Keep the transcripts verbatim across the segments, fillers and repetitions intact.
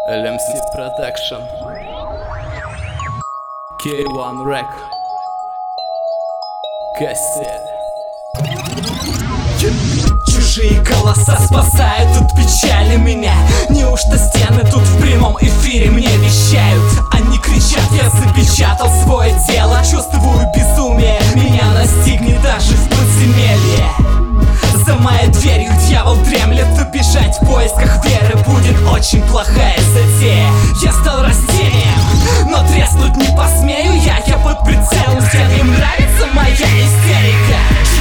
эл эм си Production, кей один Rec, кассет. Чужие голоса спасают от печали меня. Неужто стены тут в прямом эфире мне вещают? Они кричат, я запечатал свое тело. Чувствую безумие, меня настигнет даже в подземелье. За моей дверью дьявол дремлет, убежать в поисках веры будет очень плохая затея. Я стал растением, но треснуть не посмею я. Я под прицелом стен, им нравится моя истерика.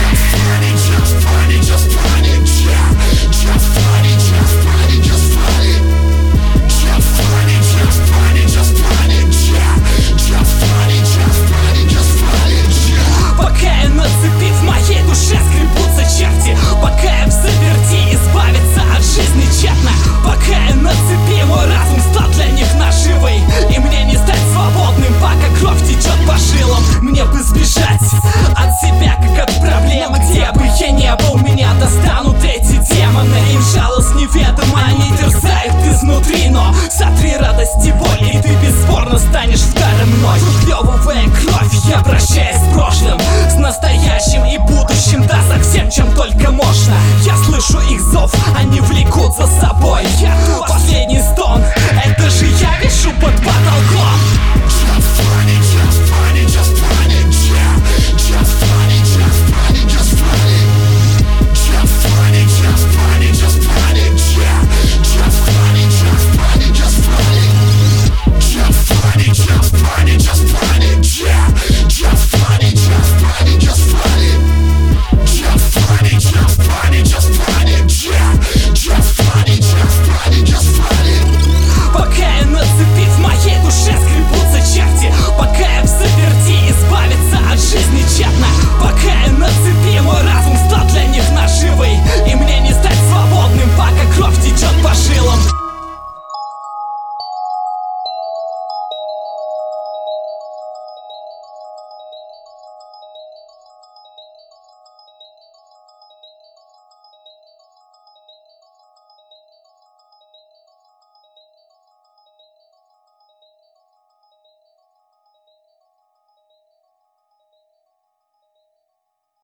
Пока я на цепи, в моей душе скребутся черти. Пока я в заперти, избавиться от жизни тщетно. Пока я на цепи, мой разум стал для них наживой. И мне не стать свободным, пока кровь течет по жилам. Мне бы сбежать от себя, как от проблем. Где бы я не был, меня достанут эти демоны. Им жалость неведома, они терзают изнутри. Но сотри радость и боль, и ты бесспорно станешь вторым мной. Выплевывая кровь, я обращаюсь с прошлым, с настоящим и будущим, да со всем, чем только можно. Я слышу их зов, они влекут за собой. Я